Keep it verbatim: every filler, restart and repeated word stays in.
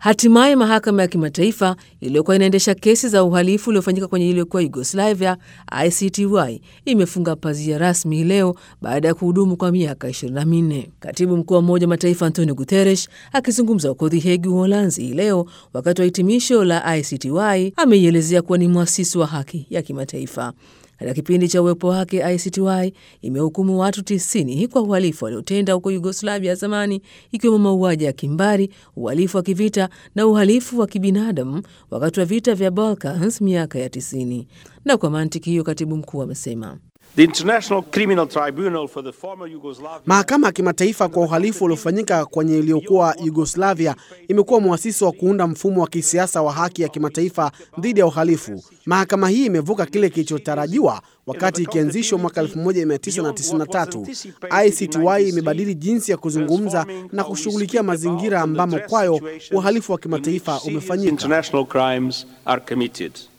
Hatimaye mahakama ya kimataifa iliyokuwa inaendesha kesi za uhalifu uliofanyika kwenye iliyokuwa Yugoslavia, I C T Y, imefunga pazia rasmi leo baada ya kuhudumu kwa miaka ishirini na minne. Katibu mkuu wa Umoja wa Mataifa Antonio Guterres akizungumza huko The Hague, Uholanzi leo wakati wa hitimisho la I C T Y ameielezea kuwa ni mwasisi wa haki ya kimataifa. Katika kipindi cha uwepo wake, I C T Y imehukumu watu tisini kwa uhalifu waliotenda huko Yugoslavia ya zamani, ikiwemo mauaji ya kimbari, uhalifu wa kivita na uhalifu wa kibinadamu wakati wa vita vya Balkans miaka ya tisini. Na kwa mantiki hiyo, katibu mkuu amesema Mahakama ya kimataifa kwa uhalifu uliofanyika kwenye iliyokuwa Yugoslavia imekuwa muasisi wa kuunda mfumo wa kisiasa wa haki ya kimataifa dhidi ya uhalifu. Mahakama hii imevuka kile kilichotarajiwa wakati ikianzishwa mwaka elfu moja mia tisa tisini na tatu. I C T Y imebadili jinsi ya kuzungumza na kushughulikia mazingira ambamo kwayo uhalifu wa kimataifa umefanyika.